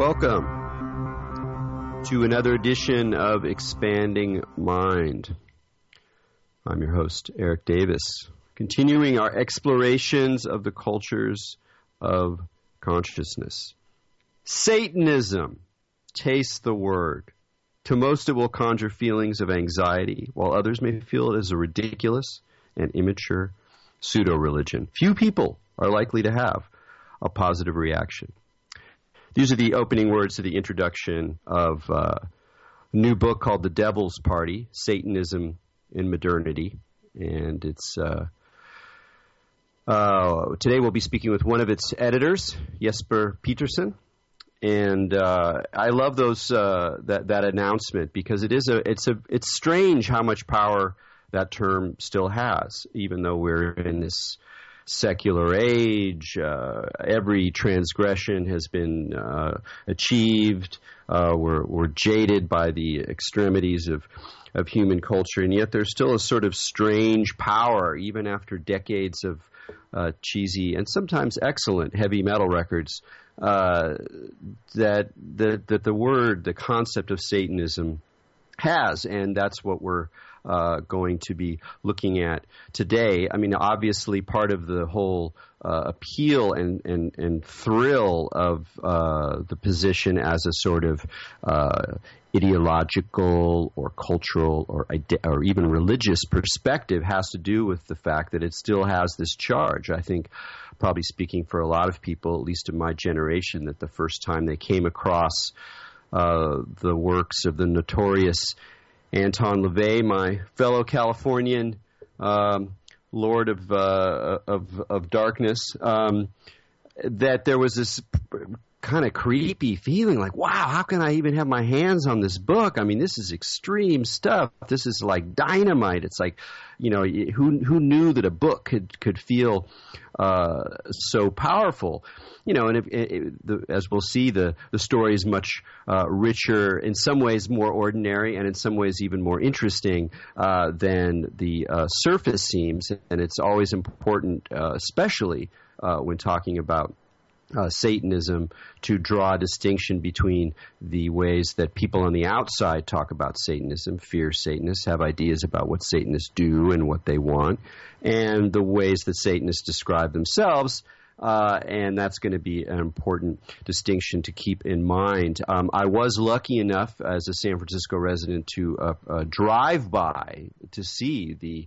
Welcome to another edition of Expanding Mind. I'm your host, Eric Davis, continuing our explorations of the cultures of consciousness. Satanism, taste the word. To most it will conjure feelings of anxiety, while others may feel it as a ridiculous and immature pseudo-religion. Few people are likely to have a positive reaction. These are the opening words to the introduction of a new book called The Devil's Party, Satanism in Modernity. And it's today we'll be speaking with one of its editors, Jesper Petersen. And I love those that announcement because it's strange how much power that term still has, even though we're in this secular age. Every transgression has been achieved. We're jaded by the extremities of human culture, and yet there's still a sort of strange power, even after decades of cheesy and sometimes excellent heavy metal records, that the concept of Satanism has, and that's what we're going to be looking at today. I mean, obviously, part of the whole appeal and thrill of the position as a sort of ideological or cultural or even religious perspective has to do with the fact that it still has this charge. I think, probably speaking for a lot of people, at least in my generation, that the first time they came across the works of the notorious Anton LaVey, my fellow Californian Lord of Darkness, that there was this kind of creepy feeling like, wow, how can I even have my hands on this book? I mean, this is extreme stuff. This is like dynamite. It's like, you know, who knew that a book could feel so powerful? You know, and as we'll see, the story is much richer, in some ways more ordinary, and in some ways even more interesting than the surface seems. And it's always important, especially when talking about Satanism, to draw a distinction between the ways that people on the outside talk about Satanism, fear Satanists, have ideas about what Satanists do and what they want, and the ways that Satanists describe themselves. And that's going to be an important distinction to keep in mind. I was lucky enough as a San Francisco resident to drive by to see the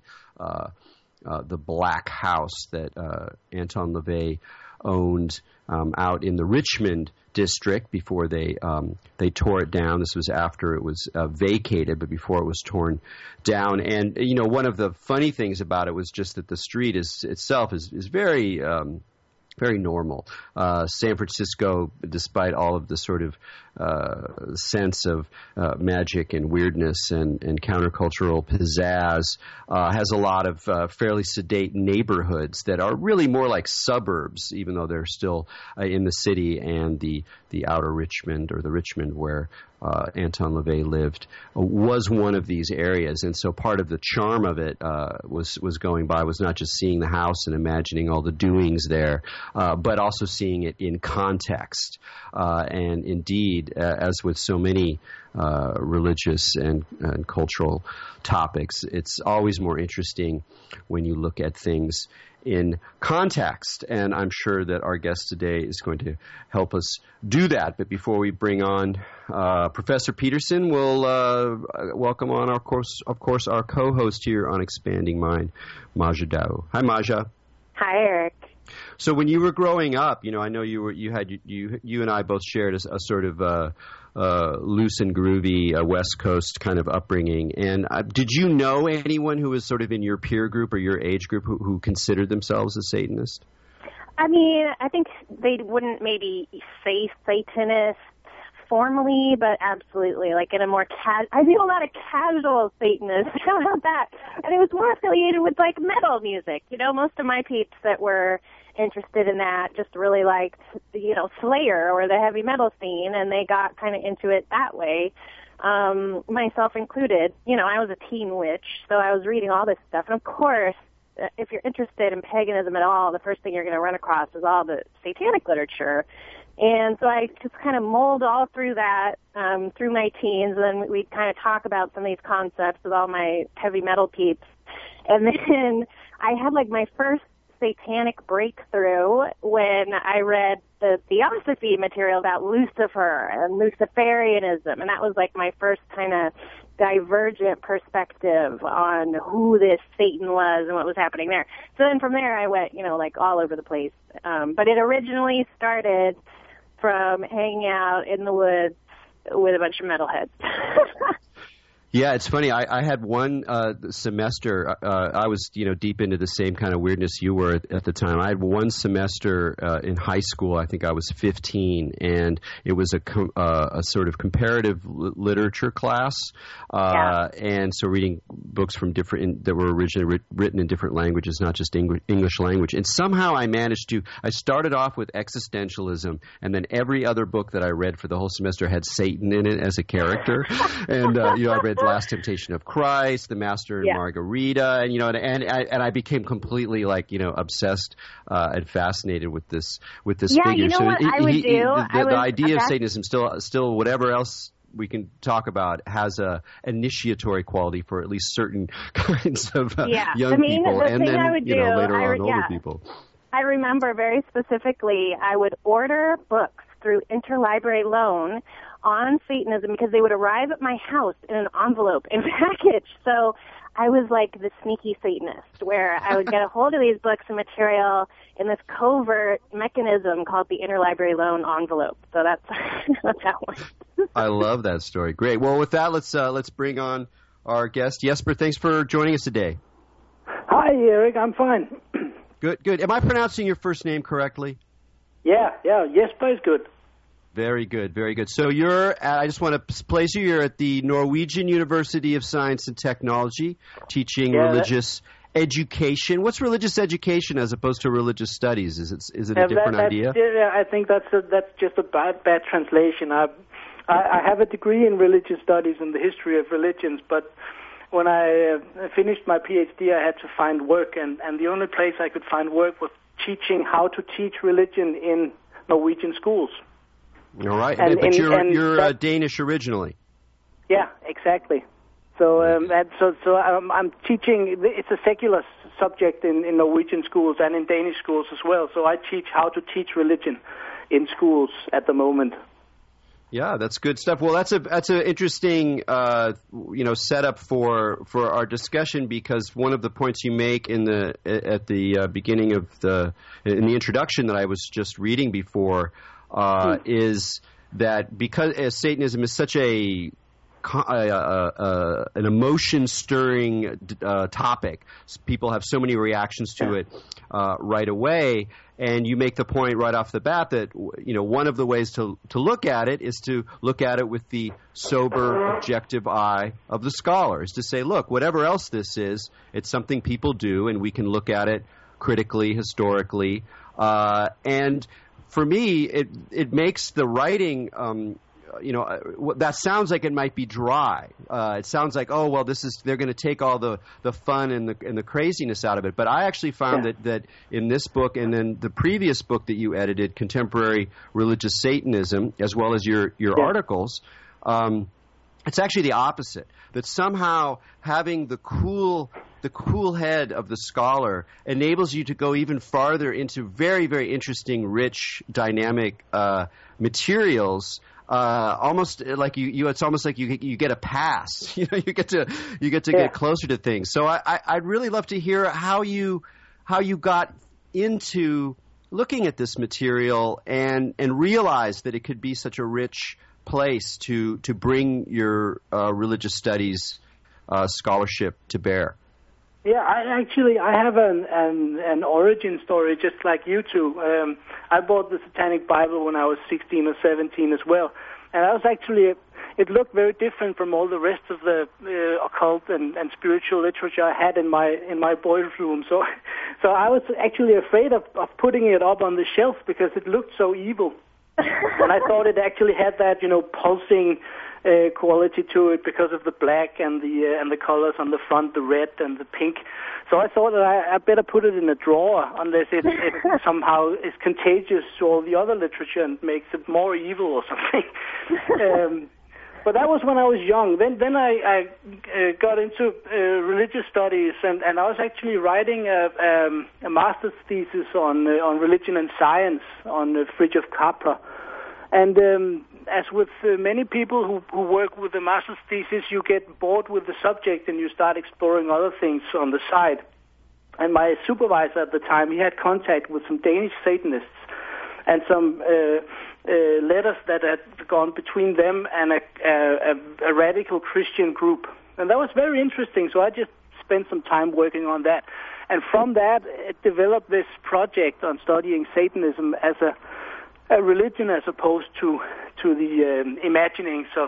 Black House that Anton LaVey owned out in the Richmond district before they tore it down. This was after it was vacated, but before it was torn down. And you know, one of the funny things about it was just that the street itself is very very normal. San Francisco, despite all of the sort of sense of magic and weirdness and countercultural pizzazz, has a lot of fairly sedate neighborhoods that are really more like suburbs, even though they're still in the city. And the outer Richmond, or the Richmond where Anton LaVey lived, was one of these areas. And so part of the charm of it was going by was not just seeing the house and imagining all the doings there, but also seeing it in context. And indeed, as with so many religious and cultural topics, it's always more interesting when you look at things in context, and I'm sure that our guest today is going to help us do that. But before we bring on Professor Petersen, we'll welcome on, of course, our co-host here on Expanding Mind, Maja Dao. Hi, Maja. Hi, Eric. So when you were growing up, you know, I know you and I both shared a sort of loose and groovy West Coast kind of upbringing. And did you know anyone who was sort of in your peer group or your age group who considered themselves a Satanist? I mean, I think they wouldn't maybe say Satanist formally, but absolutely, like in a more I knew a lot of casual Satanists about that, and it was more affiliated with like metal music. You know, most of my peeps that were interested in that just really liked, you know, Slayer or the heavy metal scene, and they got kind of into it that way. Myself included. You know, I was a teen witch, so I was reading all this stuff, and of course, if you're interested in paganism at all, the first thing you're going to run across is all the satanic literature. And so I just kind of mulled all through that, through my teens, and then we'd kind of talk about some of these concepts with all my heavy metal peeps. And then I had like my first satanic breakthrough when I read the Theosophy material about Lucifer and Luciferianism, and that was like my first kind of divergent perspective on who this Satan was and what was happening there. So then from there I went, like all over the place. But it originally started from hanging out in the woods with a bunch of metalheads. Yeah, it's funny. I had one semester. I was, deep into the same kind of weirdness you were at the time. I had one semester in high school. I think I was 15, and it was a sort of comparative literature class. And so reading books from that were originally written in different languages, not just English language. And somehow I managed to. I started off with existentialism, and then every other book that I read for the whole semester had Satan in it as a character. And I read Last Temptation of Christ, The Master and Margarita, and I became completely obsessed and fascinated with this figure. You know what I would do? The idea of Satanism, still whatever else we can talk about, has a initiatory quality for at least certain kinds of young people, and then later on older people. I remember very specifically, I would order books through interlibrary loan on Satanism because they would arrive at my house in an envelope and package. So I was like the sneaky Satanist, where I would get a hold of these books and material in this covert mechanism called the interlibrary loan envelope. So that's that one. I love that story. Great. Well, with that, let's bring on our guest. Jesper, thanks for joining us today. Hi, Eric. I'm fine. Good. Am I pronouncing your first name correctly? Yeah. Jesper is good. Very good, very good. So I just want to place you're at the Norwegian University of Science and Technology, teaching religious education. What's religious education as opposed to religious studies? Is it a different idea? I think that's just a bad translation. I have a degree in religious studies and the history of religions, but when I finished my PhD, I had to find work, and the only place I could find work was teaching how to teach religion in Norwegian schools. All right, but you're Danish originally. Yeah, exactly. So I'm teaching. It's a secular subject in Norwegian schools and in Danish schools as well. So I teach how to teach religion in schools at the moment. Yeah, that's good stuff. Well, that's an interesting setup for our discussion, because one of the points you make at the beginning of in the introduction that I was just reading before. Is that because Satanism is such an emotion-stirring topic, people have so many reactions to it right away, and you make the point right off the bat that one of the ways to look at it is to look at it with the sober, objective eye of the scholar, is to say, look, whatever else this is, it's something people do, and we can look at it critically, historically, and for me, it makes the writing, that sounds like it might be dry. It sounds like, they're going to take all the fun and the craziness out of it. But I actually found that in this book, and then the previous book that you edited, Contemporary Religious Satanism, as well as your articles, it's actually the opposite. That somehow having the cool head of the scholar enables you to go even farther into very, very interesting, rich, dynamic materials. Almost like it's almost like you get a pass. You get to get closer to things. So I'd really love to hear how you got into looking at this material and realize that it could be such a rich place to bring your religious studies scholarship to bear. Yeah, I have an origin story just like you two. I bought the Satanic Bible when I was 16 or 17 as well, and I was it looked very different from all the rest of the occult and spiritual literature I had in my boys' room. So I was actually afraid of putting it up on the shelf because it looked so evil. And I thought it actually had that, pulsing quality to it because of the black and the colors on the front, the red and the pink. So I thought that I better put it in a drawer unless it somehow is contagious to all the other literature and makes it more evil or something. But that was when I was young. Then I got into religious studies, and I was actually writing a master's thesis on religion and science on Fritjof Capra. And as with many people who work with the master's thesis, you get bored with the subject and you start exploring other things on the side. And my supervisor at the time, he had contact with some Danish Satanists and some letters that had gone between them and a radical Christian group. And that was very interesting, so I just spent some time working on that. And from that, it developed this project on studying Satanism as a religion as opposed to the imaginings of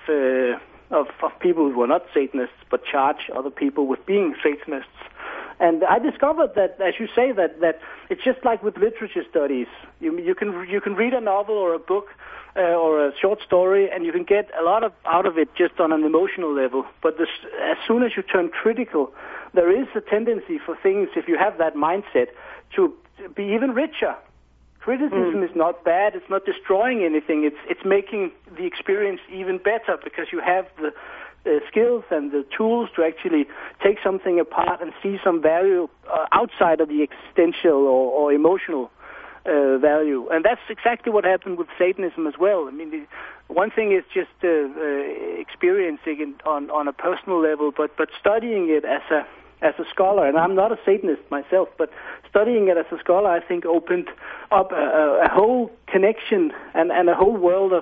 people who are not Satanists but charge other people with being Satanists. And I discovered that, as you say, that it's just like with literature studies. You can read a novel or a book or a short story, and you can get a lot out of it just on an emotional level. But as soon as you turn critical, there is a tendency for things, if you have that mindset, to be even richer. Criticism is not bad. It's not destroying anything. It's making the experience even better because you have the skills and the tools to actually take something apart and see some value outside of the existential or emotional value. And that's exactly what happened with Satanism as well. I mean, one thing is just experiencing it on a personal level, but studying it as a scholar, and I'm not a Satanist myself, but studying it as a scholar, I think, opened up a whole connection and a whole world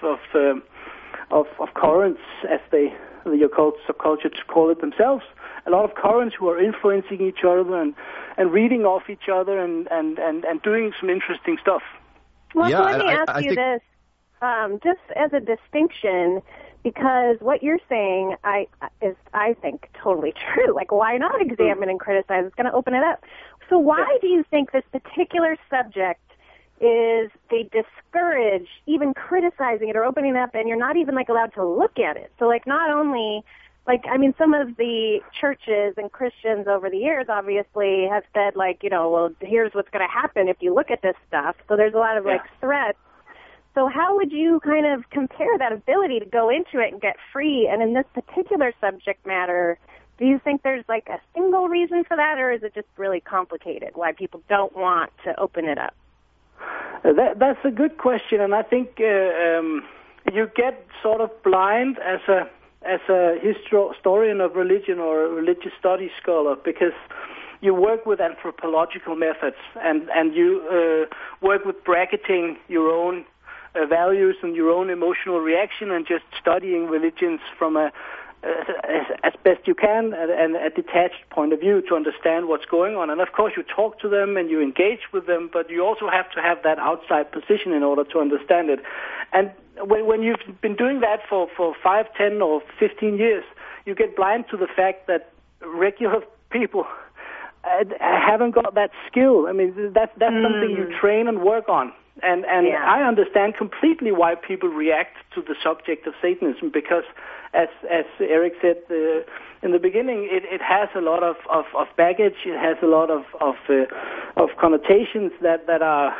of currents, as the occult subculture call it themselves. A lot of currents who are influencing each other and reading off each other and doing some interesting stuff. Well, so let me ask you this, just as a distinction, because what you're saying is, I think, totally true. Like, why not examine and criticize? It's going to open it up. So why do you think this particular subject is they discourage even criticizing it or opening it up, and you're not even, allowed to look at it? So, not only, some of the churches and Christians over the years obviously have said, well, here's what's going to happen if you look at this stuff. So there's a lot of, threats. So how would you kind of compare that ability to go into it and get free? And in this particular subject matter, do you think there's a single reason for that, or is it just really complicated, why people don't want to open it up? That's a good question, and I think you get sort of blind as a historian of religion or a religious studies scholar because you work with anthropological methods and you work with bracketing your own values and your own emotional reaction and just studying religions from as best you can and a detached point of view to understand what's going on. And of course you talk to them and you engage with them, but you also have to have that outside position in order to understand it. And when you've been doing that for 5, 10 or 15 years, you get blind to the fact that regular people haven't got that skill. I mean, that's something you train and work on. And I understand completely why people react to the subject of Satanism because, as Eric said in the beginning, it has a lot of baggage. It has a lot of connotations that are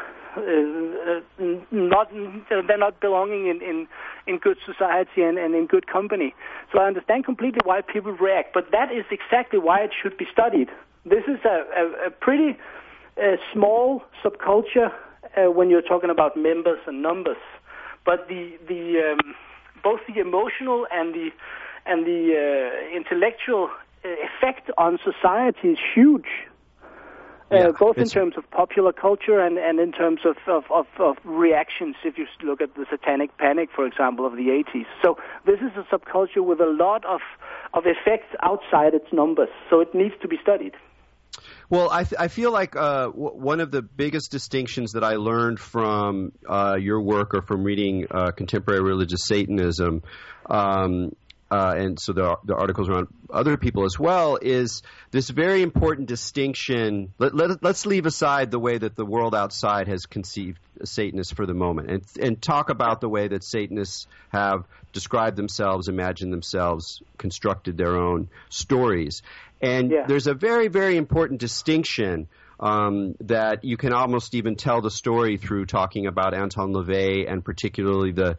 not belonging in good society and in good company. So I understand completely why people react, but that is exactly why it should be studied. This is a pretty small subculture when you're talking about members and numbers, but the both the emotional and the intellectual effect on society is huge. Both in terms of popular culture and in terms of reactions, if you look at the Satanic Panic, for example, of the 80s. So this is a subculture with a lot of effects outside its numbers, so it needs to be studied. Well, I feel like one of the biggest distinctions that I learned from your work or from reading contemporary religious Satanism, and so the articles around other people as well, is this very important distinction. Let's leave aside the way that the world outside has conceived Satanists for the moment, and talk about the way that Satanists have described themselves, imagined themselves, constructed their own stories. And there's a very, very important distinction that you can almost even tell the story through talking about Anton LaVey, and particularly the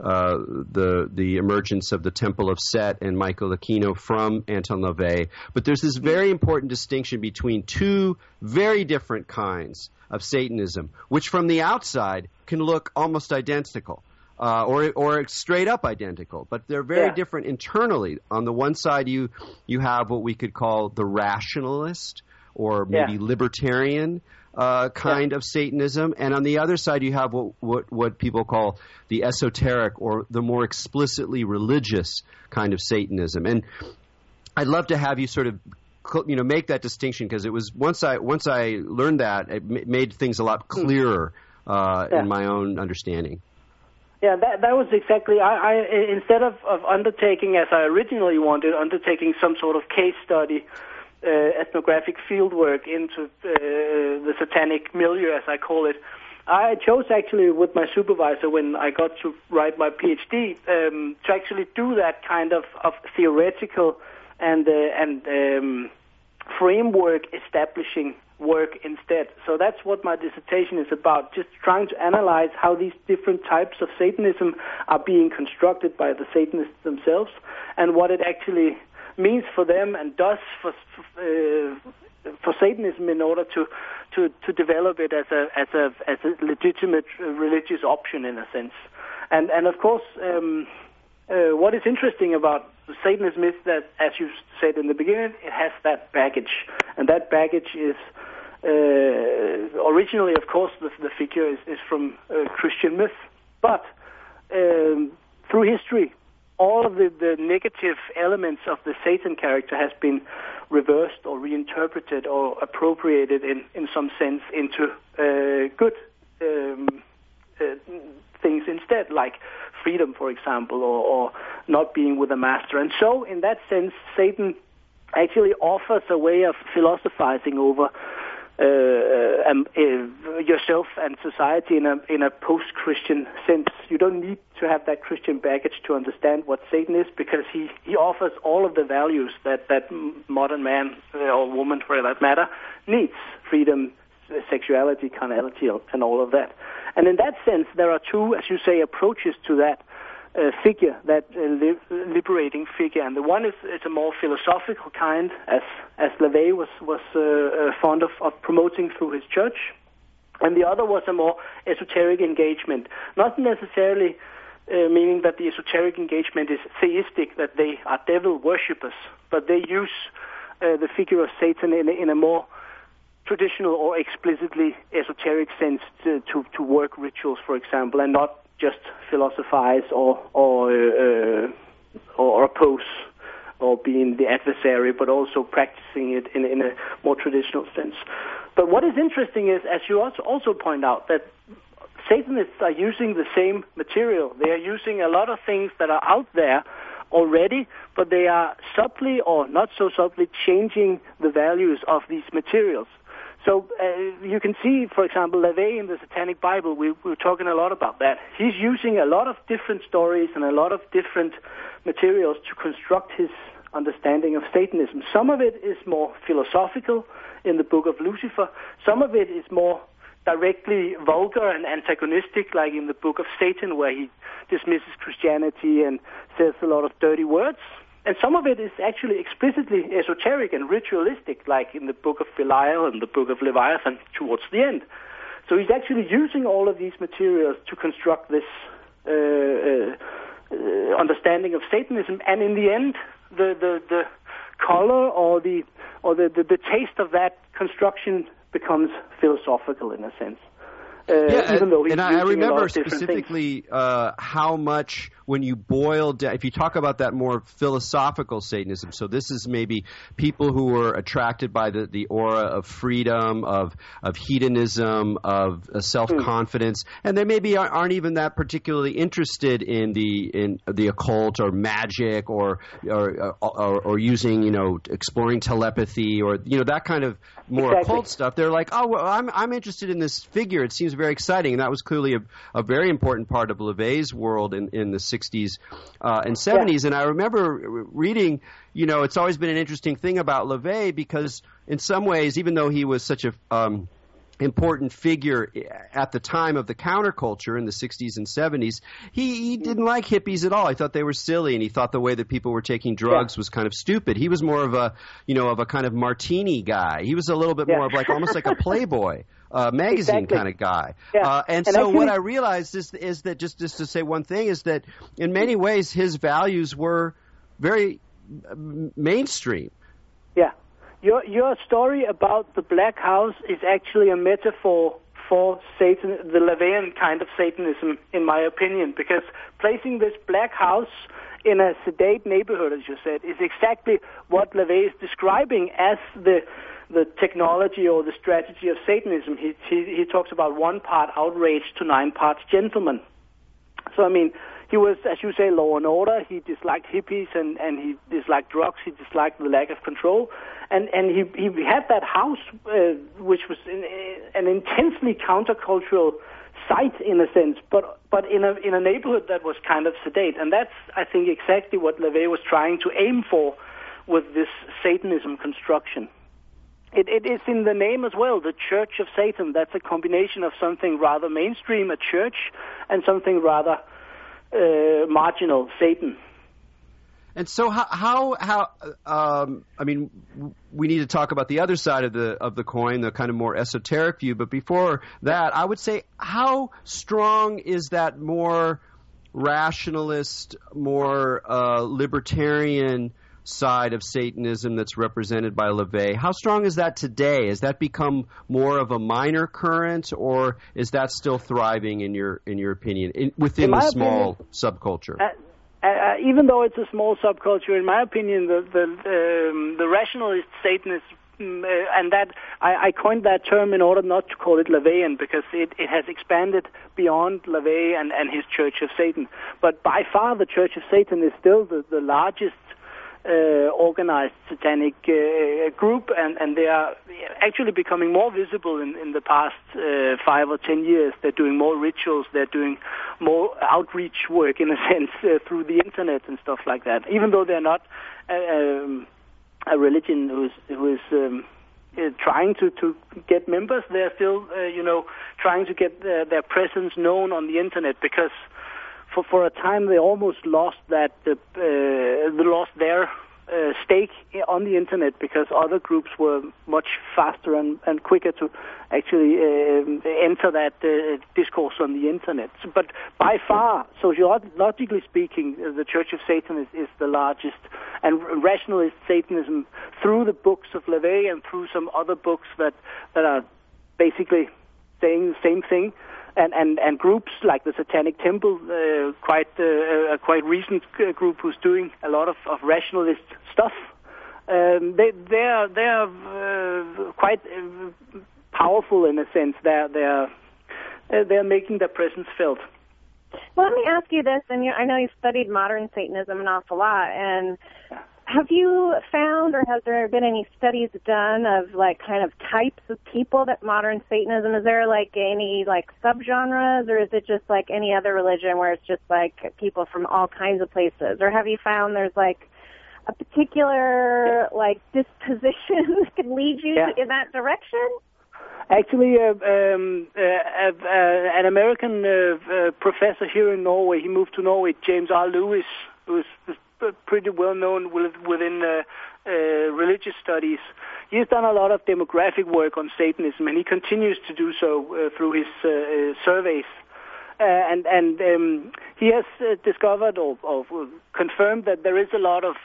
emergence of the Temple of Set and Michael Aquino from Anton LaVey. But there's this very important distinction between two very different kinds of Satanism, which from the outside can look almost identical. Or straight up identical, but they're very different internally. On the one side, you have what we could call the rationalist or maybe libertarian kind of Satanism, and on the other side, you have what people call the esoteric or the more explicitly religious kind of Satanism. And I'd love to have you sort of make that distinction, because it was once I learned that, it made things a lot clearer in my own understanding. Yeah, that was exactly, I instead of undertaking, as I originally wanted, undertaking some sort of case study, ethnographic fieldwork into the satanic milieu, as I call it, I chose actually with my supervisor when I got to write my PhD to actually do that kind of theoretical and framework establishing work instead. So that's what my dissertation is about, just trying to analyze how these different types of Satanism are being constructed by the Satanists themselves, and what it actually means for them and does for Satanism in order to develop it as a legitimate religious option in a sense. And of course, what is interesting about Satanism is that, as you said in the beginning, it has that baggage, and that baggage is originally, of course, the figure is from Christian myth, but through history, all of the negative elements of the Satan character has been reversed or reinterpreted or appropriated in some sense into good things instead, like freedom, for example, or not being with a master. And so, in that sense, Satan actually offers a way of philosophizing over yourself and society in a post-Christian sense. You don't need to have that Christian baggage to understand what Satan is, because he offers all of the values that modern man or woman, for that matter, needs: freedom, sexuality, carnality, and all of that. And in that sense, there are two, as you say, approaches to that figure, that liberating figure. And the one is a more philosophical kind, as LaVey was fond of promoting through his church. And the other was a more esoteric engagement, not necessarily meaning that the esoteric engagement is theistic, that they are devil worshippers, but they use the figure of Satan in a more traditional or explicitly esoteric sense to work rituals, for example, and not just philosophize or oppose or being the adversary, but also practicing it in a more traditional sense. But what is interesting is, as you also point out, that Satanists are using the same material. They are using a lot of things that are out there already, but they are subtly or not so subtly changing the values of these materials. So you can see, for example, LaVey in the Satanic Bible, we were talking a lot about that. He's using a lot of different stories and a lot of different materials to construct his understanding of Satanism. Some of it is more philosophical in the Book of Lucifer. Some of it is more directly vulgar and antagonistic, like in the Book of Satan, where he dismisses Christianity and says a lot of dirty words. And some of it is actually explicitly esoteric and ritualistic, like in the Book of Belial and the Book of Leviathan towards the end. So he's actually using all of these materials to construct this understanding of Satanism, and in the end, the color or the taste of that construction becomes philosophical in a sense. even though he's and using I remember a lot of different specifically how much when you boil down, if you talk about that more philosophical Satanism, so this is maybe people who are attracted by the aura of freedom, of hedonism, of self-confidence, and they maybe aren't even that particularly interested in the occult or magic or using, exploring telepathy or, that kind of more occult stuff. They're like, oh, well, I'm interested in this figure. It seems very exciting. And that was clearly a very important part of LaVey's world in the 60s and 70s. And I remember reading, it's always been an interesting thing about LaVey because in some ways, even though he was such a important figure at the time of the counterculture in the 60s and 70s, he didn't like hippies at all. He thought they were silly, and he thought the way that people were taking drugs was kind of stupid. He was more of a kind of martini guy. He was a little bit more of almost like a Playboy magazine kind of guy. Yeah. And so actually, what I realized is that just to say one thing is that in many ways his values were very mainstream. Yeah. Your story about the Black House is actually a metaphor for Satan, the LaVeyan kind of Satanism, in my opinion, because placing this Black House in a sedate neighborhood, as you said, is exactly what LaVey is describing as the technology or the strategy of Satanism. He talks about 1 part outrage to 9 parts gentleman. So, I mean, he was, as you say, law and order. He disliked hippies and he disliked drugs. He disliked the lack of control. And he had that house, which was an intensely countercultural site in a sense, but in a neighborhood that was kind of sedate. And that's, I think, exactly what LaVey was trying to aim for with this Satanism construction. It is in the name as well, the Church of Satan. That's a combination of something rather mainstream, a church, and something rather marginal, Satan. And so I mean, we need to talk about the other side of the coin, the kind of more esoteric view. But before that, I would say, how strong is that more rationalist, more libertarian side of Satanism that's represented by LaVey? How strong is that today? Has that become more of a minor current, or is that still thriving in your opinion within the small subculture? Even though it's a small subculture, in my opinion, the rationalist Satanists, and that I coined that term in order not to call it LaVeyan, because it has expanded beyond LaVey and his Church of Satan. But by far, the Church of Satan is still the largest organized satanic group, and they are actually becoming more visible in the past 5 or 10 years. They're doing more rituals, they're doing more outreach work, in a sense, through the internet and stuff like that. Even though they're not a religion who is trying to get members, they're still trying to get their presence known on the internet, because for a time they almost lost they lost their stake on the internet, because other groups were much faster and quicker to actually enter that discourse on the internet. But by far, sociologically speaking, the Church of Satan is the largest, and rationalist Satanism, through the books of LaVey and through some other books that are basically saying the same thing, and groups like the Satanic Temple, a quite recent group who's doing a lot of rationalist stuff. They are quite powerful in a sense. They're making their presence felt. Well, let me ask you this, and I know you've studied modern Satanism an awful lot, and have you found, or has there been any studies done of kind of types of people that modern Satanism, is there any subgenres, or is it just like any other religion where it's just people from all kinds of places? Or have you found there's a particular disposition that can lead you in that direction? Actually, an American professor here in Norway, he moved to Norway, James R. Lewis, who's pretty well known within religious studies. He's done a lot of demographic work on Satanism, and he continues to do so through his surveys. And he has discovered or confirmed that there is a lot of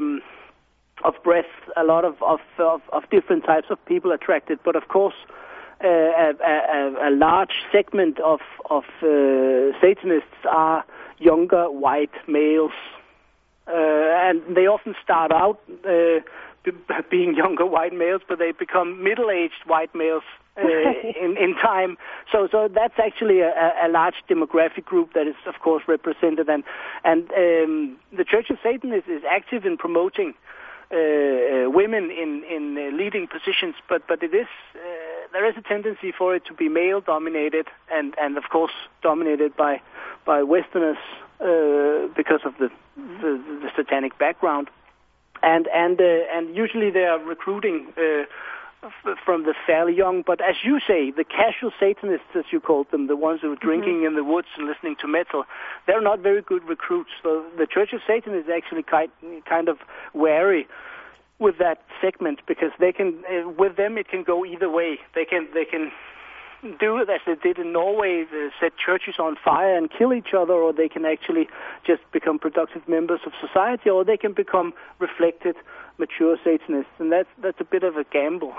breadth, a lot of different types of people attracted. But of course, a large segment of Satanists are younger white males, and they often start out being younger white males, but they become middle-aged white males in time. So that's actually a large demographic group that is, of course, represented, and the Church of Satan is active in promoting women in leading positions, but it is there is a tendency for it to be male dominated, and of course dominated by Westerners because of the satanic background, and usually they are recruiting from the fairly young. But as you say, the casual Satanists, as you called them, the ones who are drinking in the woods and listening to metal, they're not very good recruits. So the Church of Satan is actually kind of wary with that segment, because they can, with them it can go either way. They can do it as they did in Norway, set churches on fire and kill each other, or they can actually just become productive members of society, or they can become reflected, mature Satanists, and that's a bit of a gamble.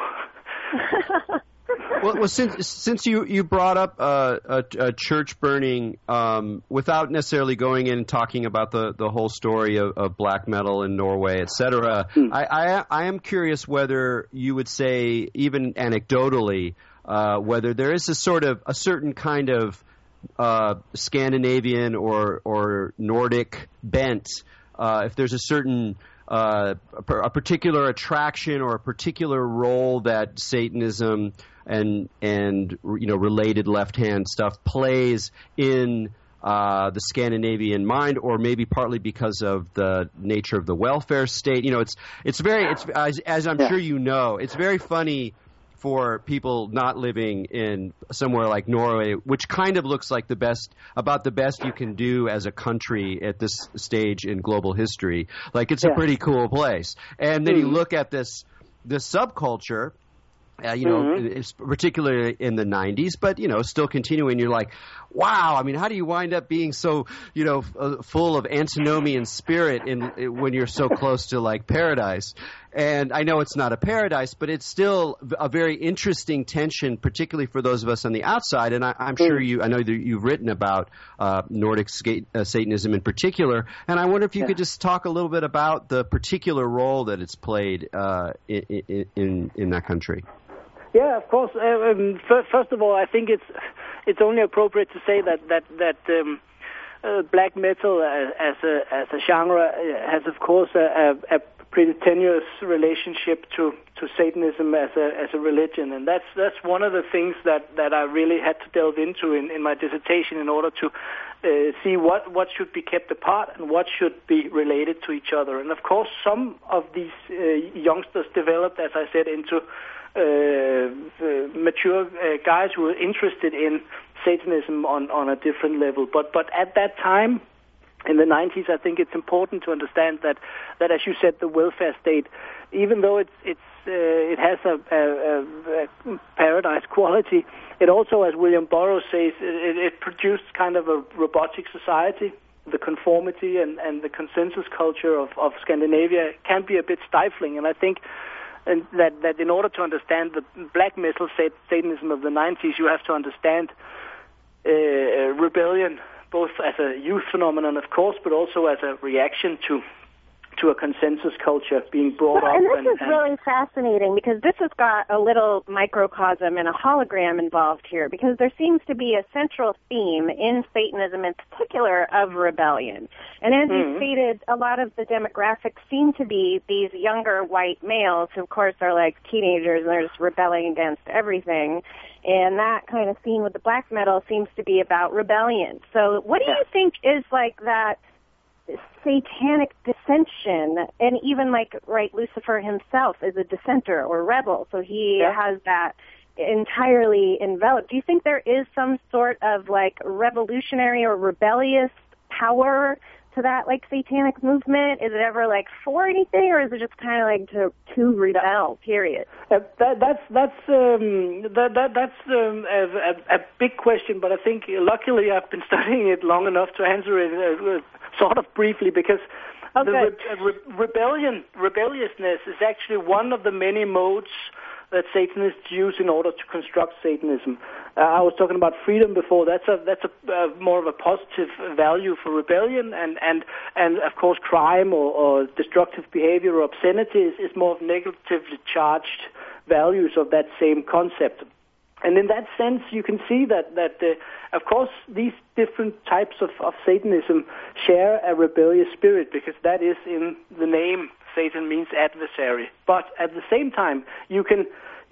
Well, since you brought up a church burning, without necessarily going in and talking about the whole story of black metal in Norway, etc., I am curious whether you would say, even anecdotally, whether there is a certain kind of Scandinavian or Nordic bent, if there's a certain a particular attraction or a particular role that Satanism and related left-hand stuff plays in the Scandinavian mind, or maybe partly because of the nature of the welfare state. It's as I'm sure you know, it's very funny for people not living in somewhere like Norway, which kind of looks like about the best you can do as a country at this stage in global history. Like, it's a pretty cool place. And then you look at this subculture, it's particularly in the 90s, but, still continuing. You're like, wow, I mean, how do you wind up being so, full of antinomian spirit when you're so close to, like, paradise? And I know it's not a paradise, but it's still a very interesting tension, particularly for those of us on the outside. And I'm sure I know that you've written about Nordic Satanism in particular. And I wonder if you could just talk a little bit about the particular role that it's played in that country. Yeah, of course. First of all, I think it's only appropriate to say that black metal as a genre has, of course, a pretty tenuous relationship to Satanism as a religion, and that's one of the things that I really had to delve into in my dissertation in order to see what should be kept apart and what should be related to each other. And of course, some of these youngsters developed, as I said, into mature guys who were interested in Satanism on a different level. But at that time, in the 90s, I think it's important to understand that as you said, the welfare state, even though it has a paradise quality, it also, as William Burroughs says, it produced kind of a robotic society. The conformity and the consensus culture of Scandinavia can be a bit stifling, and I think that in order to understand the black metal Satanism of the 90s, you have to understand rebellion, both as a youth phenomenon, of course, but also as a reaction to a consensus culture being brought up. And this is really fascinating, because this has got a little microcosm and a hologram involved here, because there seems to be a central theme in Satanism in particular of rebellion. And as you stated, a lot of the demographics seem to be these younger white males who, of course, are like teenagers and they're just rebelling against everything. And that kind of theme with the black metal seems to be about rebellion. So what do you think is like that satanic dissension? And even Lucifer himself is a dissenter or rebel, so he has that entirely enveloped. Do you think there is some sort of like revolutionary or rebellious power to that satanic movement? Is it ever for anything, or is it just kind of to rebel? Period. That's a big question, but I think luckily I've been studying it long enough to answer it sort of briefly, because the rebelliousness is actually one of the many modes that Satanists use in order to construct Satanism. I was talking about freedom before. That's a more of a positive value for rebellion, and of course crime or destructive behavior or obscenity is more of negatively charged values of that same concept. And in that sense, you can see that of course, these different types of Satanism share a rebellious spirit, because that is in the name. Satan means adversary. But at the same time, you can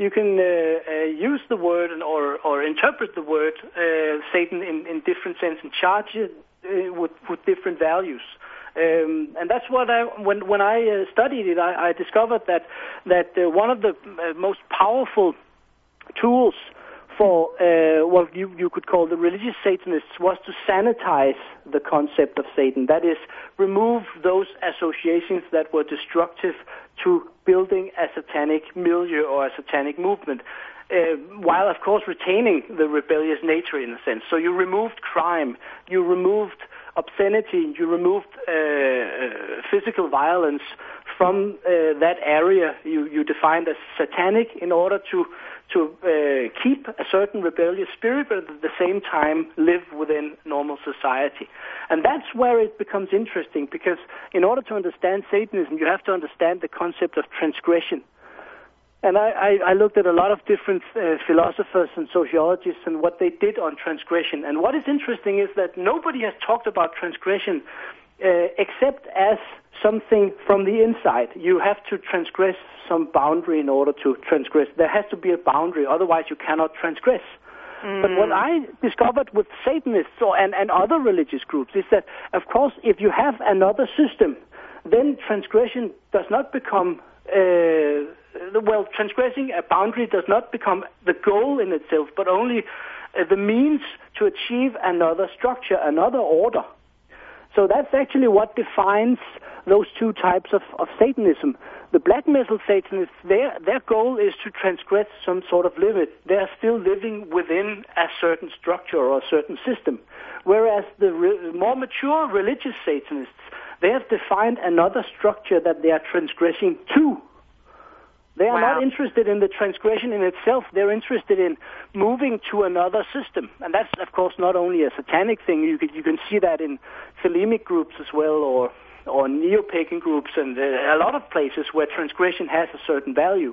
use the word or interpret the word Satan in different sense and charge it with different values. And that's what when I studied it, I discovered that one of the most powerful tools for what you could call the religious Satanists was to sanitize the concept of Satan. That is, remove those associations that were destructive to building a satanic milieu or a satanic movement, while of course retaining the rebellious nature in a sense. So you removed crime, you removed obscenity, you removed physical violence from that area you defined as satanic in order to keep a certain rebellious spirit, but at the same time live within normal society. And that's where it becomes interesting, because in order to understand Satanism, you have to understand the concept of transgression. And I looked at a lot of different philosophers and sociologists and what they did on transgression. And what is interesting is that nobody has talked about transgression except as something from the inside. You have to transgress some boundary in order to transgress. There has to be a boundary, otherwise you cannot transgress. But what I discovered with Satanists and other religious groups is that, of course, if you have another system, then transgression does not become... transgressing a boundary does not become the goal in itself, but only the means to achieve another structure, another order. So that's actually what defines those two types of Satanism. The black metal Satanists, their goal is to transgress some sort of limit. They're still living within a certain structure or a certain system. Whereas the more mature religious Satanists, they have defined another structure that they are transgressing to. They are not interested in the transgression in itself. They're interested in moving to another system. And that's, of course, not only a satanic thing. You can see that in Thelemic groups as well, or neo-pagan groups, and a lot of places where transgression has a certain value.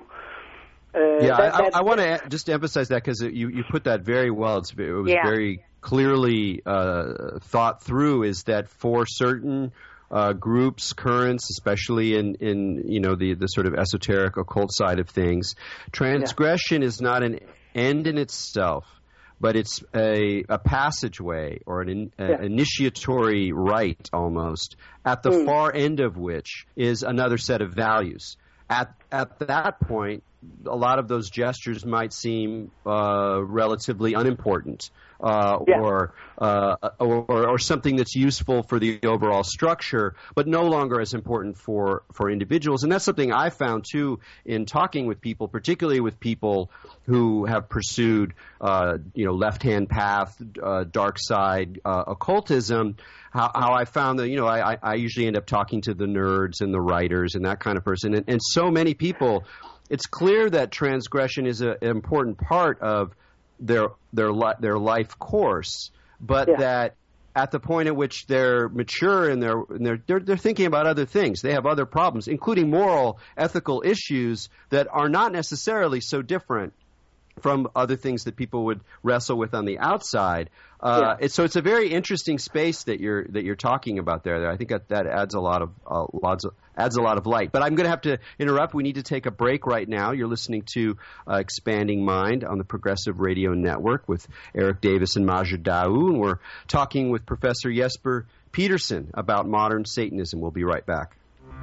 I want to just emphasize that, because you put that very well. It was very clearly thought through, is that for certain groups, currents, especially in the sort of esoteric occult side of things, transgression is not an end in itself, but it's a passageway or an initiatory rite almost, at the far end of which is another set of values. At that point, a lot of those gestures might seem relatively unimportant, or something that's useful for the overall structure, but no longer as important for individuals. And that's something I found too in talking with people, particularly with people who have pursued left-hand path, dark side occultism. How I found that I usually end up talking to the nerds and the writers and that kind of person, and so many people. It's clear that transgression is an important part of their life course, but that at the point at which they're mature and they're thinking about other things, they have other problems, including moral, ethical issues that are not necessarily so different from other things that people would wrestle with on the outside. So it's a very interesting space that you're talking about there. I think that adds a lot of light. But I'm going to have to interrupt. We need to take a break right now. You're listening to Expanding Mind on the Progressive Radio Network with Eric Davis and Maja Daou, and we're talking with Professor Jesper Petersen about modern Satanism. We'll be right back.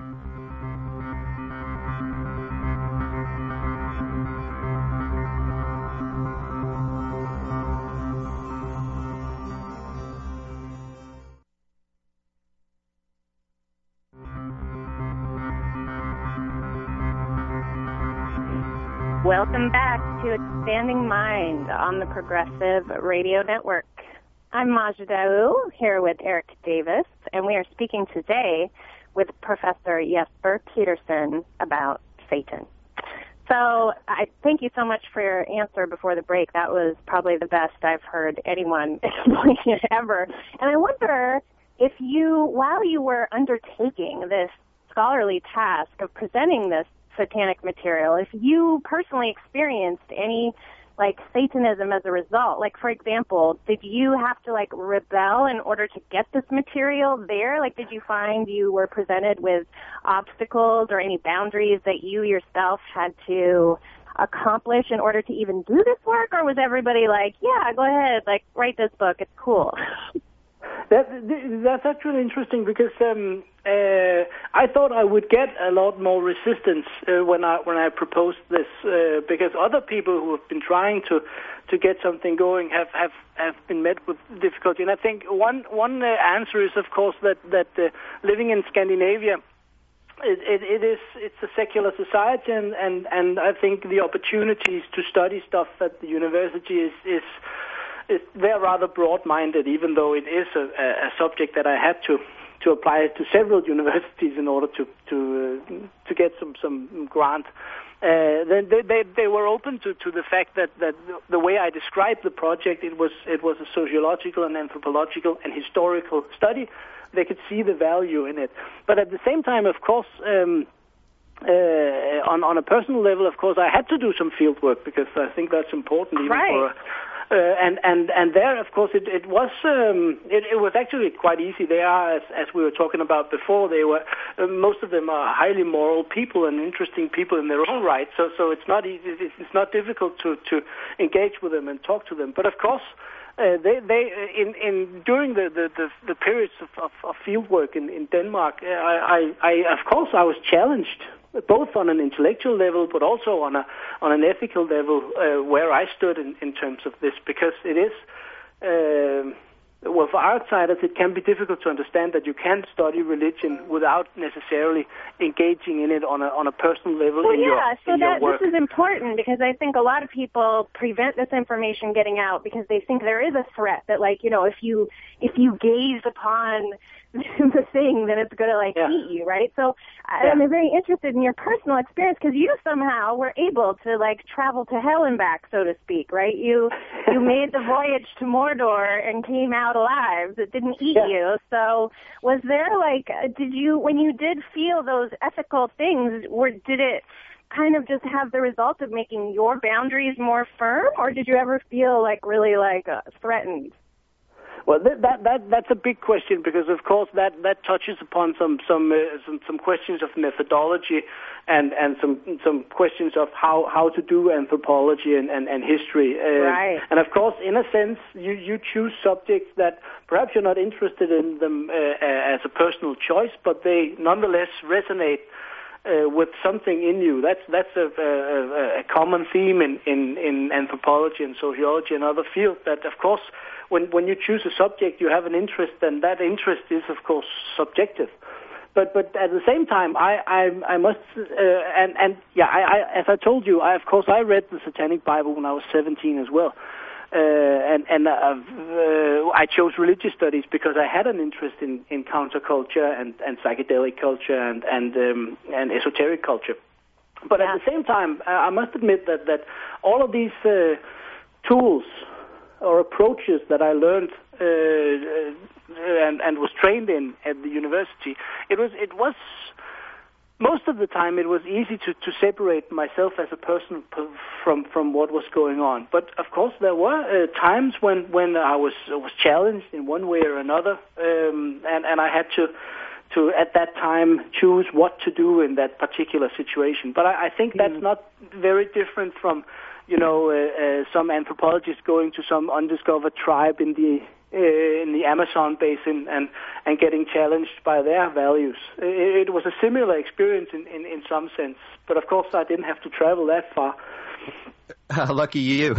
Welcome back to Expanding Mind on the Progressive Radio Network. I'm Maja Daou, here with Eric Davis, and we are speaking today with Professor Jesper Petersen about Satan. So I thank you so much for your answer before the break. That was probably the best I've heard anyone explain it ever. And I wonder if you, while you were undertaking this scholarly task of presenting this satanic material, if you personally experienced any Satanism as a result. Like, for example, did you have to rebel in order to get this material there? Did you find you were presented with obstacles or any boundaries that you yourself had to accomplish in order to even do this work? Or was everybody yeah, go ahead, write this book, it's cool? That's actually interesting because I thought I would get a lot more resistance when I proposed this because other people who have been trying to get something going have been met with difficulty. And I think one answer is, of course, that living in Scandinavia, it's a secular society, and I think the opportunities to study stuff at the university is they're rather broad-minded, even though it is a subject that I had to apply to several universities in order to get some grant. Then they were open to the fact that the way I described the project, it was a sociological and anthropological and historical study. They could see the value in it, but at the same time, of course. On a personal level, of course, I had to do some field work because I think that's important even for. And there, of course, it was actually quite easy. They are, as we were talking about before, they were most of them are highly moral people and interesting people in their own right. So it's not easy. It's not difficult to engage with them and talk to them. But of course, during the periods of field work in Denmark, I of course I was challenged, both on an intellectual level, but also on an ethical level, where I stood in terms of this, because it is, for outsiders, it can be difficult to understand that you can study religion without necessarily engaging in it on a personal level in your work. This is important because I think a lot of people prevent this information getting out because they think there is a threat that, if you gaze upon the thing, then it's going to eat you, right? So I'm very interested in your personal experience because you somehow were able to travel to hell and back, so to speak, right? You made the voyage to Mordor and came out alive. It didn't eat you. So was there did you, when you did feel those ethical things, did it kind of just have the result of making your boundaries more firm, or did you ever feel really threatened? Well, that's a big question because, of course, that touches upon some questions of methodology and some questions of how to do anthropology and history. Right. And of course, in a sense, you choose subjects that perhaps you're not interested in them as a personal choice, but they nonetheless resonate with something in you. That's a common theme in anthropology and sociology and other fields. That, of course, when you choose a subject, you have an interest, and that interest is, of course, subjective. But at the same time, I must as I told you, I read the Satanic Bible when I was 17 as well. I chose religious studies because I had an interest in counterculture and psychedelic culture and esoteric culture. But at the same time, I must admit that all of these tools or approaches that I learned and was trained in at the university, it was most of the time it was easy to separate myself as a person from what was going on. But of course there were times when I was challenged in one way or another, and I had to at that time choose what to do in that particular situation. But I think that's not very different from some anthropologists going to some undiscovered tribe in the Amazon basin and getting challenged by their values. It was a similar experience in some sense, but of course I didn't have to travel that far. Lucky you.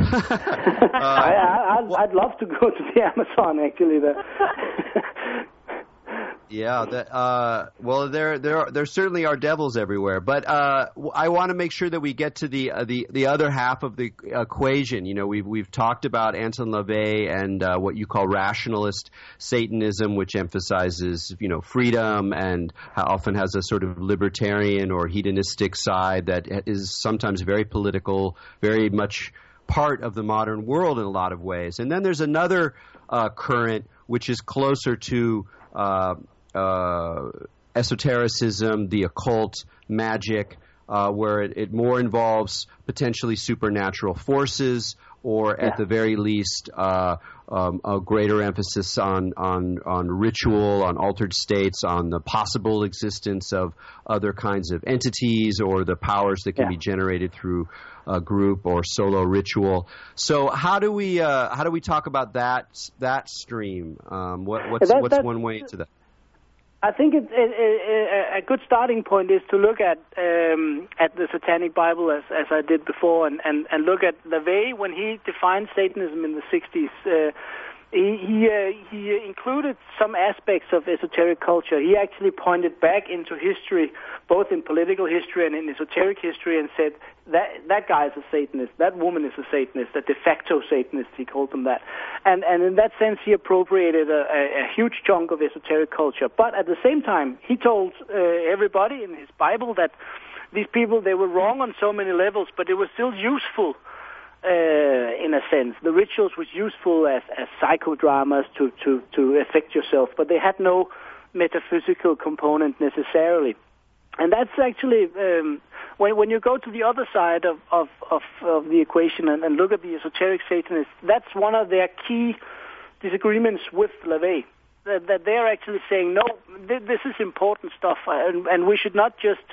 I'd love to go to the Amazon, actually. Yeah, well, there certainly are devils everywhere, but I want to make sure that we get to the other half of the equation. You know, we've talked about Anton LaVey and what you call rationalist Satanism, which emphasizes freedom and often has a sort of libertarian or hedonistic side that is sometimes very political, very much part of the modern world in a lot of ways. And then there's another current which is closer to esotericism, the occult, magic, where it more involves potentially supernatural forces, or at the very least a greater emphasis on ritual, on altered states, on the possible existence of other kinds of entities or the powers that can be generated through a group or solo ritual. So how do we talk about that stream? What's one way into that? I think a good starting point is to look at the Satanic Bible as I did before, and look at LaVey when he defined Satanism in the 60s. He included some aspects of esoteric culture. He actually pointed back into history, both in political history and in esoteric history, and said that guy is a Satanist, that woman is a Satanist, a de facto Satanist, he called them that. And in that sense, he appropriated a huge chunk of esoteric culture. But at the same time, he told everybody in his Bible that these people, they were wrong on so many levels, but they were still useful. In a sense, the rituals was useful as psychodramas to affect yourself, but they had no metaphysical component necessarily. And that's actually when you go to the other side of the equation and look at the esoteric Satanists, that's one of their key disagreements with LaVey. That they're actually saying, no, this is important stuff, and we should not just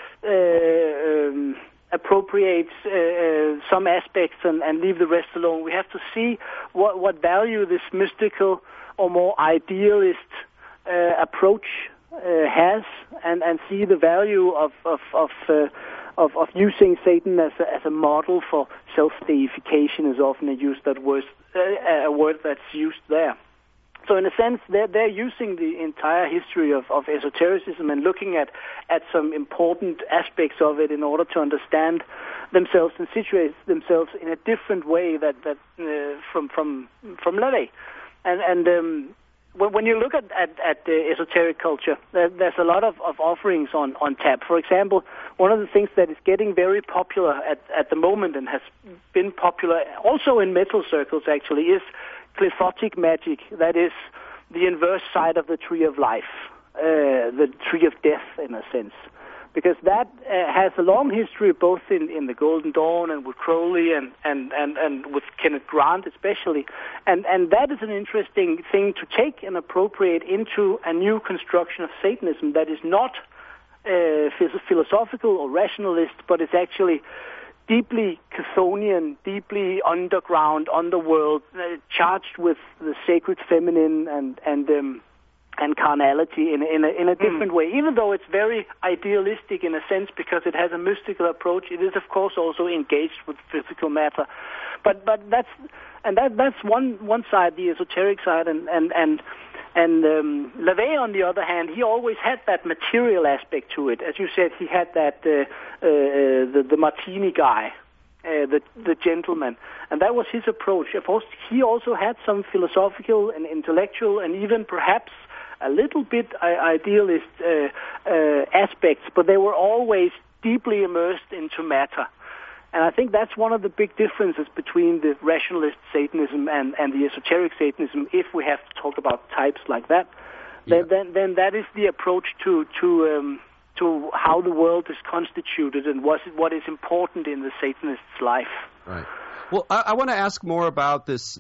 appropriate some aspects and leave the rest alone. We have to see what value this mystical or more idealist approach has, and see the value of using Satan as a model for self-deification is often a word that's used there. So in a sense, they're using the entire history of esotericism and looking at some important aspects of it in order to understand themselves and situate themselves in a different way that from LaVey. And when you look at the esoteric culture, there's a lot of offerings on tap. For example, one of the things that is getting very popular at the moment and has been popular also in metal circles actually is Qliphothic magic. That is the inverse side of the tree of life, the tree of death in a sense, because that has a long history both in the Golden Dawn and with Crowley and with Kenneth Grant especially, and that is an interesting thing to take and appropriate into a new construction of Satanism that is not philosophical or rationalist, but is actually deeply Chthonian, deeply underground, underworld, charged with the sacred feminine and carnality in a different way. Even though it's very idealistic in a sense because it has a mystical approach, it is of course also engaged with physical matter. But that's one side, the esoteric side, and LaVey, on the other hand, he always had that material aspect to it. As you said, he had that the martini guy, the gentleman, and that was his approach. Of course, he also had some philosophical and intellectual, and even perhaps a little bit idealist aspects, but they were always deeply immersed into matter. And I think that's one of the big differences between the rationalist Satanism and the esoteric Satanism, if we have to talk about types like that. Yeah. Then that is the approach to how the world is constituted and what is important in the Satanist's life. Right. Well, I want to ask more about this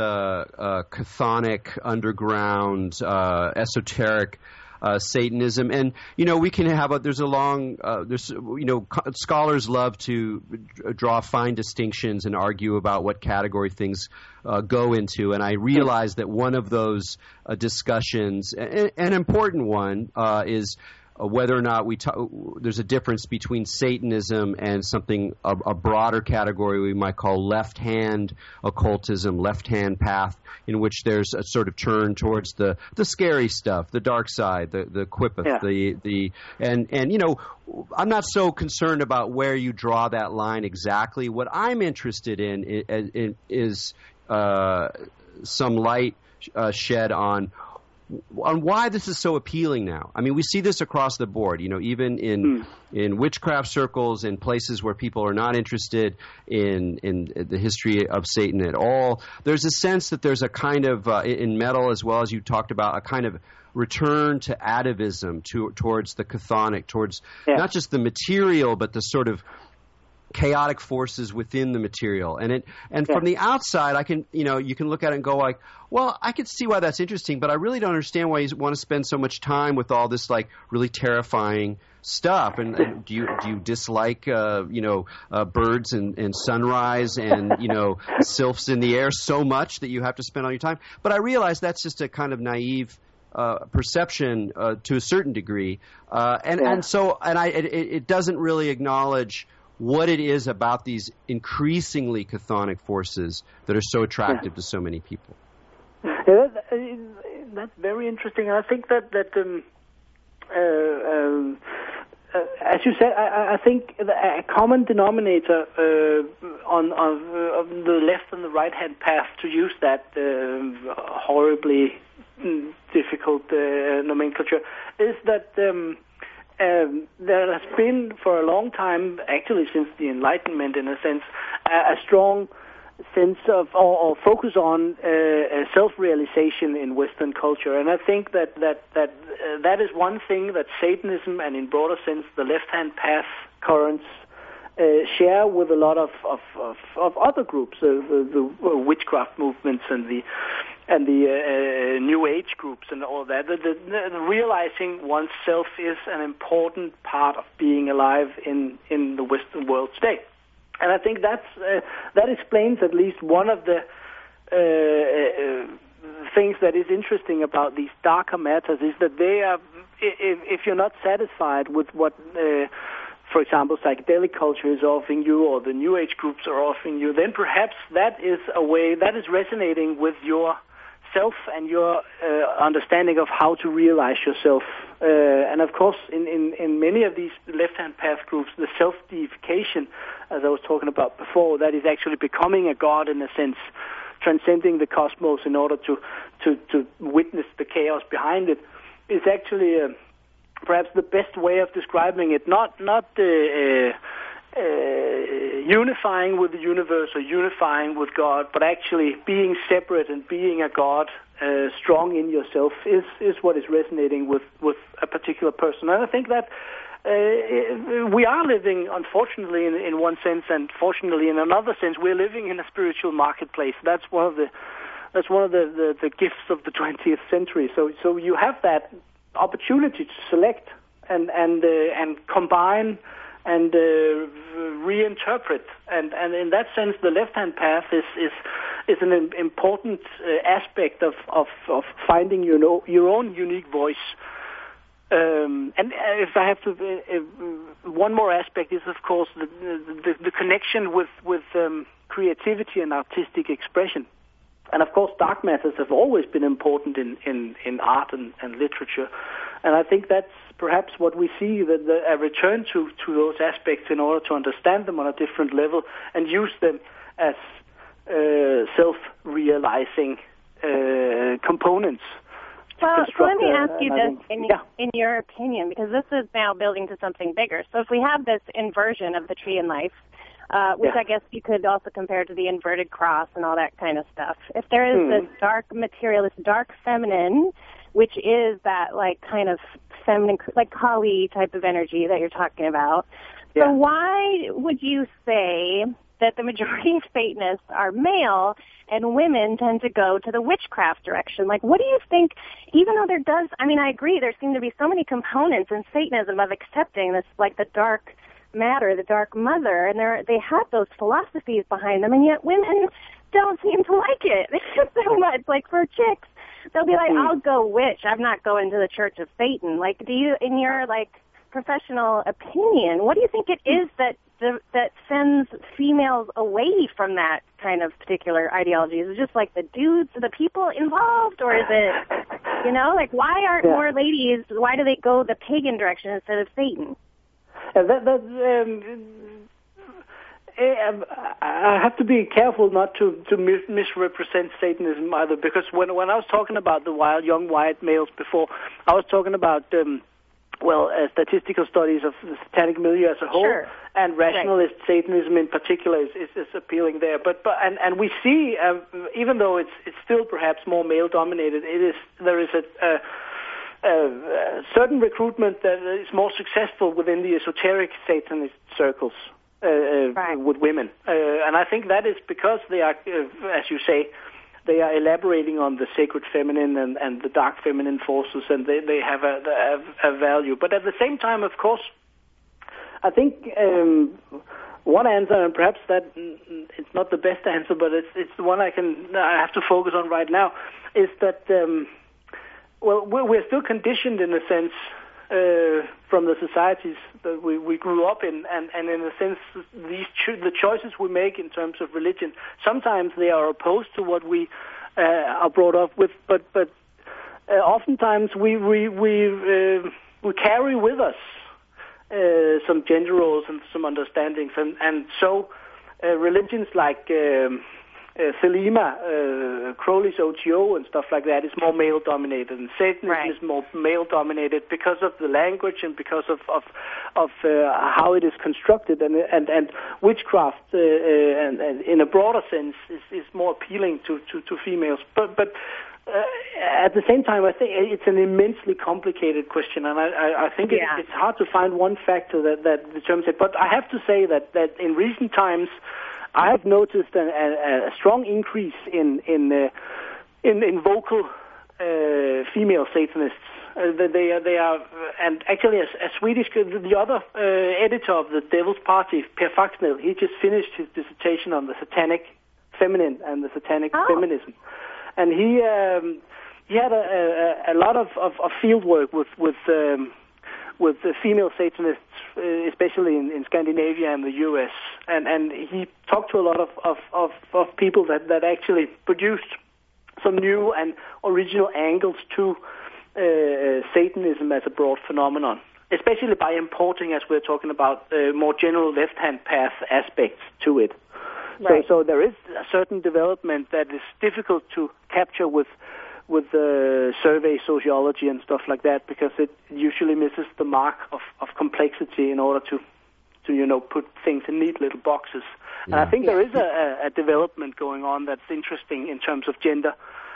chthonic, underground, esoteric Satanism, and we can have there's a long scholars love to draw fine distinctions and argue about what category things go into, and I realize that one of those discussions, an important one, is whether or not there's a difference between Satanism and something, a broader category we might call left-hand occultism, left-hand path, in which there's a sort of turn towards the scary stuff, the dark side, the Qipputh, and you know, I'm not so concerned about where you draw that line exactly. What I'm interested in is some light shed on why this is so appealing now. I mean, we see this across the board, you know, even in witchcraft circles, in places where people are not interested in the history of Satan at all. There's a sense that there's a kind of, in metal as well as you talked about, a kind of return to atavism, towards the chthonic, towards not just the material, but the sort of chaotic forces within the material. And from the outside, you can look at it and go like, well, I could see why that's interesting, but I really don't understand why you want to spend so much time with all this like really terrifying stuff. And do you dislike birds and sunrise and sylphs in the air so much that you have to spend all your time? But I realize that's just a kind of naive perception to a certain degree, it doesn't really acknowledge what it is about these increasingly chthonic forces that are so attractive to so many people. Yeah, that's very interesting. And I think that as you said, I think a common denominator on the left and the right-hand path, to use that horribly difficult nomenclature, is that there has been for a long time, actually since the Enlightenment in a sense, a strong sense of or focus on self-realization in Western culture. And I think that is one thing that Satanism and in broader sense the left-hand path currents share with a lot of other groups, the witchcraft movements and the New Age groups and all that. The realizing oneself is an important part of being alive in the Western world today. And I think that explains at least one of the things that is interesting about these darker matters is that they are, if you're not satisfied with what, for example, psychedelic culture is offering you or the New Age groups are offering you, then perhaps that is a way that is resonating with your self and your understanding of how to realize yourself. And of course, in many of these left-hand path groups, the self-deification, as I was talking about before, that is actually becoming a god in a sense, transcending the cosmos in order to witness the chaos behind it, is actually perhaps the best way of describing it. Not unifying with the universe or unifying with God, but actually being separate and being a God, strong in yourself, is what is resonating with a particular person. And I think that we are living, unfortunately, in one sense, and fortunately in another sense, we're living in a spiritual marketplace. That's one of the gifts of the 20th century. So you have that opportunity to select and combine and reinterpret, and in that sense, the left-hand path is an important aspect of finding your own unique voice. And if I have to, one more aspect is, of course, the connection with creativity and artistic expression. And of course, dark matters have always been important in art and literature. And I think that's perhaps what we see, that a return to those aspects in order to understand them on a different level and use them as self-realizing components. Well, let me ask you this in your opinion, because this is now building to something bigger. So if we have this inversion of the tree in life, which I guess you could also compare to the inverted cross and all that kind of stuff. If there is this dark material, this dark feminine, which is that like kind of feminine, like Kali type of energy that you're talking about. Yeah. So why would you say that the majority of Satanists are male and women tend to go to the witchcraft direction? Like, what do you think, even though I agree, there seem to be so many components in Satanism of accepting this, like the dark matter, the dark mother, and they have those philosophies behind them, and yet women don't seem to like it. It's just so much. Like for chicks, they'll be like, I'll go witch. I'm not going to the Church of Satan. Like, do you, in your like professional opinion, what do you think it is that sends females away from that kind of particular ideology? Is it just like the dudes, the people involved, or is it, like why aren't more ladies? Why do they go the pagan direction instead of Satan? I have to be careful not to misrepresent Satanism either, because when I was talking about the young white males before, I was talking about statistical studies of the satanic milieu as a whole, sure. And rationalist Satanism in particular is appealing there. But we see, even though it's still perhaps more male dominated, there is a certain recruitment that is more successful within the esoteric Satanist circles. With women. And I think that is because they are, as you say, they are elaborating on the sacred feminine and the dark feminine forces, and they have a value. But at the same time, of course, I think one answer, and perhaps that it's not the best answer, but it's the one I have to focus on right now, is that, we're still conditioned in a sense from the societies that we grew up in, and in a sense, the choices we make in terms of religion, sometimes they are opposed to what we are brought up with, but oftentimes we carry with us some gender roles and some understandings, and so religions like Thelema, Crowley's OTO and stuff like that is more male-dominated, and Satanism is more male-dominated because of the language and because of how it is constructed, and witchcraft, and in a broader sense, is more appealing to females. But at the same time, I think it's an immensely complicated question, and I think it's hard to find one factor that determines it. But I have to say that in recent times, I have noticed a strong increase in vocal female Satanists. They are, and actually a Swedish, the other editor of the Devil's Party, Per Faxnell, he just finished his dissertation on the satanic feminine and the satanic feminism, and he had a lot of field work with the female Satanists, especially in Scandinavia and the U.S. And he talked to a lot of people that actually produced some new and original angles to Satanism as a broad phenomenon, especially by importing, as we're talking about, more general left-hand path aspects to it. Right. So there is a certain development that is difficult to capture with survey sociology and stuff like that, because it usually misses the mark of complexity in order to put things in neat little boxes. Yeah. And I think there is a development going on that's interesting in terms of gender.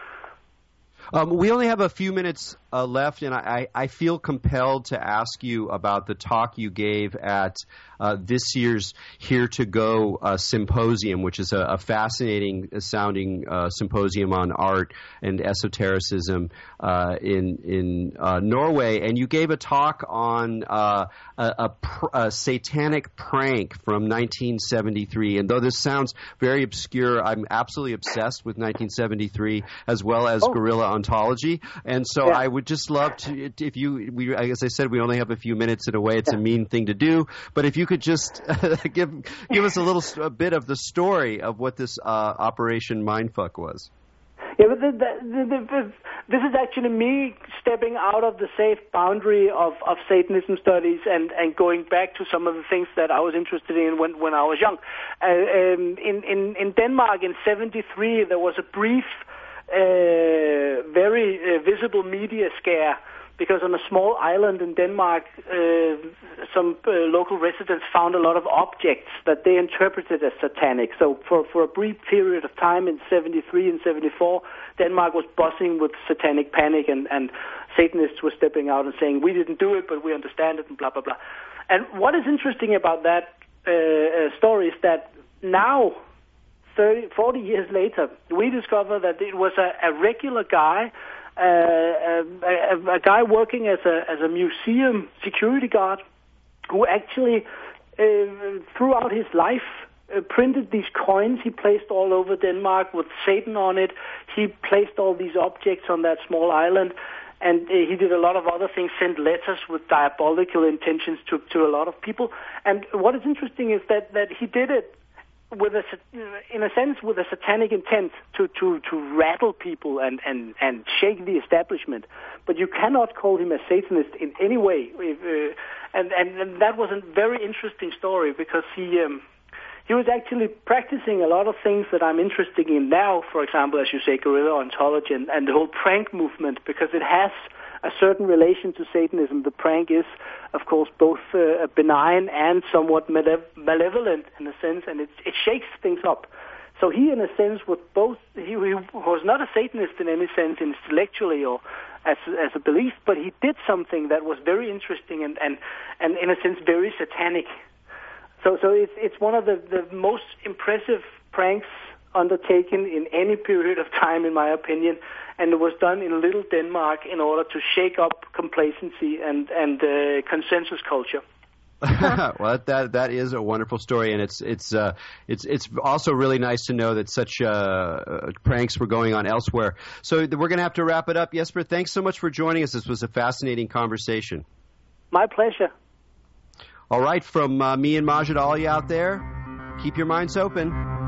We only have a few minutes left, and I feel compelled to ask you about the talk you gave at this year's Here to Go symposium, which is a fascinating sounding symposium on art and esotericism in Norway. And you gave a talk on a satanic prank from 1973. And though this sounds very obscure, I'm absolutely obsessed with 1973 as well as guerrilla ontology. And so I would just love to, as I said, we only have a few minutes. In a way, it's a mean thing to do. But if you could just give us a bit of the story of what this Operation Mindfuck was. Yeah, but this is actually me stepping out of the safe boundary of Satanism studies and going back to some of the things that I was interested in when I was young. In Denmark in '73, there was a brief, very visible media scare, because on a small island in Denmark, some local residents found a lot of objects that they interpreted as satanic. So for a brief period of time in '73 and '74, Denmark was buzzing with satanic panic, and Satanists were stepping out and saying, we didn't do it, but we understand it, and blah, blah, blah. And what is interesting about that story is that now, 40 years later, we discover that it was a regular guy, a guy working as a museum security guard, who actually throughout his life printed these coins he placed all over Denmark with Satan on it. He placed all these objects on that small island, and he did a lot of other things, sent letters with diabolical intentions to a lot of people. And what is interesting is that he did it with in a sense with a satanic intent to rattle people and shake the establishment. But you cannot call him a Satanist in any way. And that was a very interesting story, because he was actually practicing a lot of things that I'm interested in now, for example, as you say, guerrilla ontology and the whole prank movement, because it has a certain relation to Satanism. The prank is, of course, both benign and somewhat malevolent in a sense, and it shakes things up. So he, in a sense, was both. He was not a Satanist in any sense, intellectually or as a belief, but he did something that was very interesting and in a sense very satanic. So it's one of the most impressive pranks undertaken in any period of time, in my opinion, and it was done in Little Denmark in order to shake up complacency and consensus culture. Well, that is a wonderful story, and it's also really nice to know that such pranks were going on elsewhere. So we're going to have to wrap it up. Jesper, thanks so much for joining us. This was a fascinating conversation. My pleasure. All right, from me and Majid, all you out there, keep your minds open.